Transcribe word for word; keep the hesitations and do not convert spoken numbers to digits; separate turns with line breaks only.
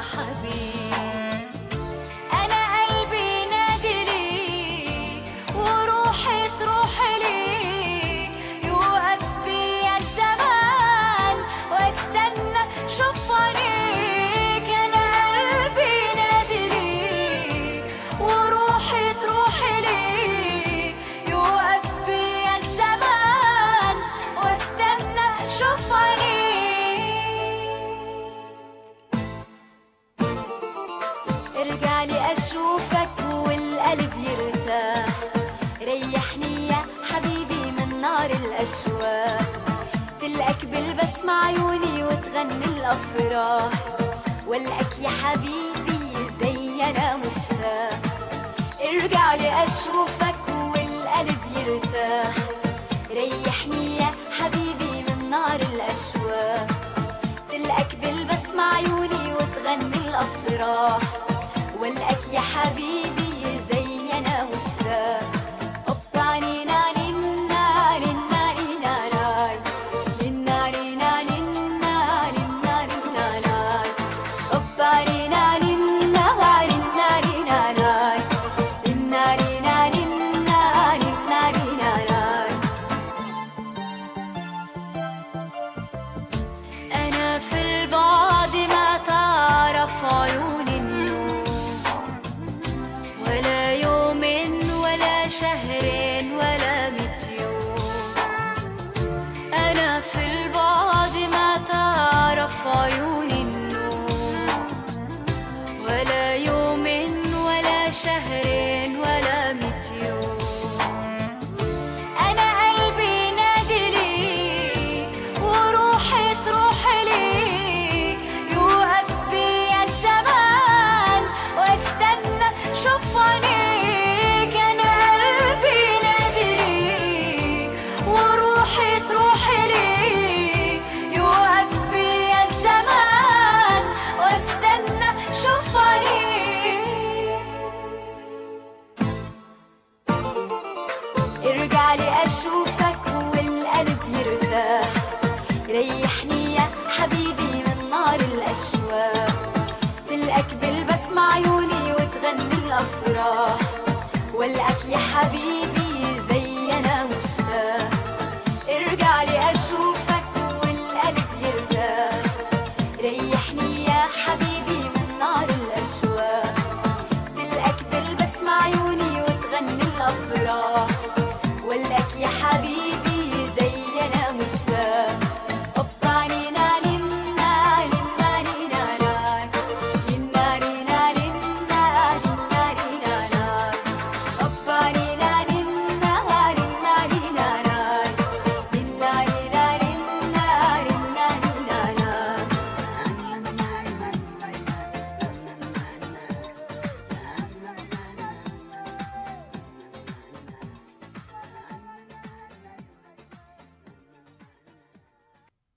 حبيب. أنا قلبي نادي ليك وروحي تروح ليك، يوقف بيا الزمان واستنى شوف عينيك. أنا قلبي نادي ليك وروحي تروح ليك، يوقف بيا الزمان واستنى شوف عينيك. ارجع لي اشوفك والقلب يرتاح، ريحني يا حبيبي من نار الاشواق. تلقاك بالبسمة عيوني وتغني الافراح، والقاك يا حبيبي زي انا مشتاق. ارجع لي اشوفك والقلب يرتاح، ريحني يا حبيبي من نار الاشواق. تلقاك بالبسمة عيوني وتغني الافراح، والقاك يا حبيبي زي انا مشتاق. قطعني ناري ناري ناري ناري ناري ناري ناري ناري ناري قطعني ناري ناري ناري ناري ناري ناري ناري ناري ناري. أنا في البعد ما تعرف عيوني ولا يوم ولا شهر ولا ميت يوم. أنا في البعد ما تعرف عيوني النوم، ولا يوم ولا شهر ولا ميت يوم. أنا قلبي نادي ليك وروحي تروح ليك، يوقف بيا الزمان واستنى شوف عينيك. أنا قلبي نادي ليك وروحي تروح ليك، يوقف بيا الزمان واستنى شوف عينيك. ارجع لي اشوفك والقلب يرتاح، ريحني يا حبيبي من نار الاشواق. تلقاك بالبسمة عيوني وتغني الافراح، والقاك يا حبيبي